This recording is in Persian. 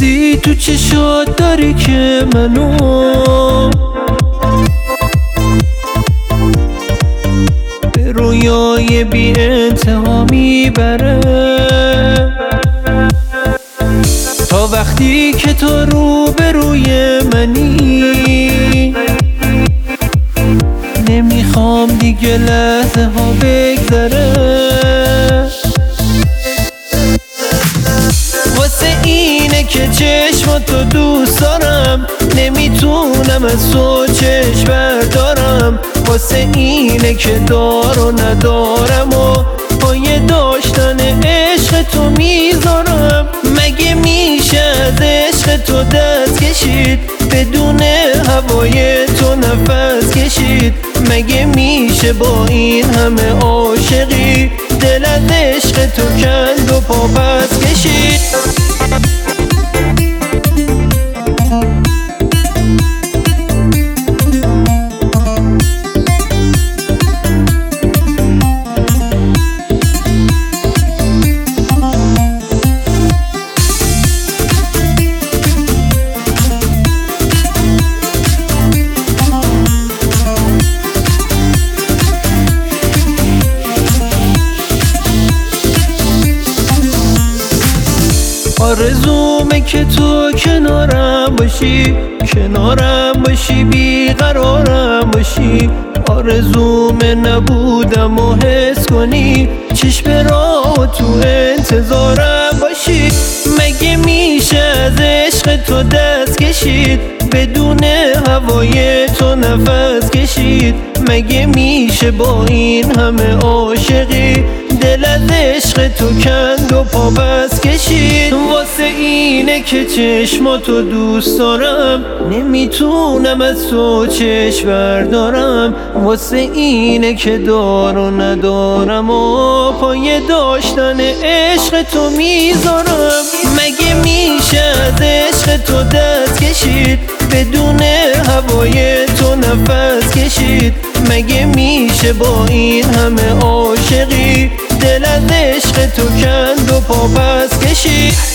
حسی تو چشات داری که منو به رویای بی انتها میبره. تا وقتی که تو روبروی منی نمیخوام دیگه لحظه ها بگذره. واسه اینه که چشماتو دوست دارم، نمیتونم از تو چشم بردارم. واسه اینه که دار و ندارم و پای داشتن عشق تو میذارم. مگه میشه از عشق تو دست کشید، بدون هوای تو نفس کشید؟ مگه میشه با این همه عاشقی دل از عشق تو کند و پا پس کشید؟ آرزومه که تو کنارم باشی بیقرارم باشی. آرزومه نبودم و حس کنی، چشم راه تو انتظارم باشی. مگه میشه از عشق تو دست کشید، بدون هوای تو نفس کشید؟ مگه میشه با این همه عاشقی دل از عشق تو کند و پا بس کشید؟ واسه اینه که چشماتو دوست دارم، نمیتونم از تو چشم بردارم. واسه اینه که دار و ندارم و پای داشتن عشق تو میذارم. مگه میشه از عشق تو دست کشید، بدون هوای تو نفس کشید؟ مگه میشه با این همه عاشقی دل از عشق تو کند و پا پس کشید؟